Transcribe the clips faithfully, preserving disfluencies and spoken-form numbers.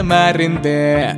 మారిందే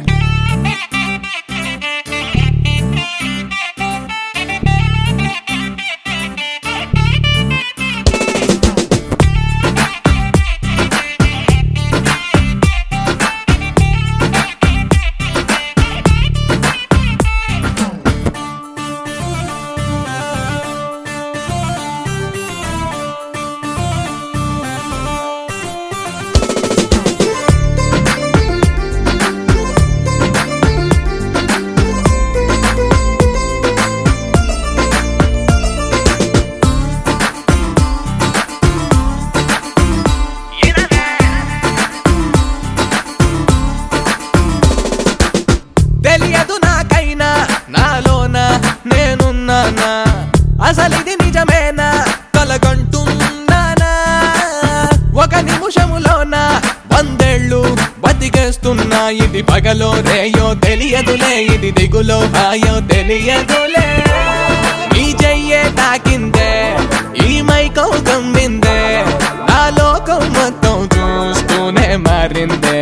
తెలియదు నాకైనా నాలోన నేనున్నానా అసలిది నిజమేనా కలగంటున్నానా ఒక నిమిషములోన వందేళ్ళు బతికేస్తున్నా ఇది పగలో రేయో తెలియదులే ఇది దిగులో హాయో తెలియదులే నీ చెయ్యే తాకిందే ఈ మైకం గమ్మిందే నా లోకం మొత్తం చూస్తూనే మారిందే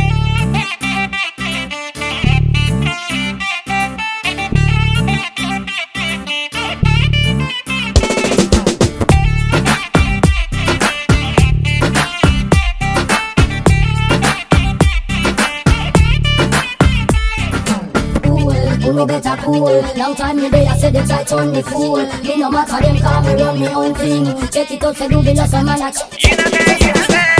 Me better cool. Long time me there, I said they try turn me fool. Me no matter them, call me run me own thing. Check it out, say do be lost a man a check.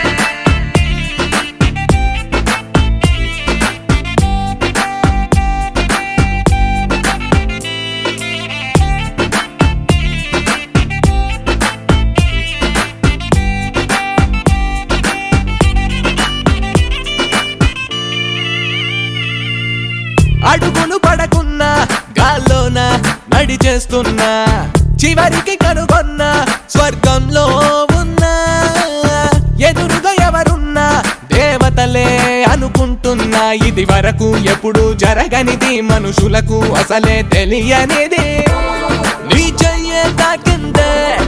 అడుగులు పడకున్నా గాల్లోన నడిచేస్తున్నా చివరికి కనుగొన్నా స్వర్గంలో ఉన్నా ఎదురుగా ఎవరున్నా దేవతలే అనుకుంటున్నా ఇది వరకు ఎప్పుడు జరగనిది మనుషులకు అసలే తెలియనిది నీ చెయ్యే తాకిందే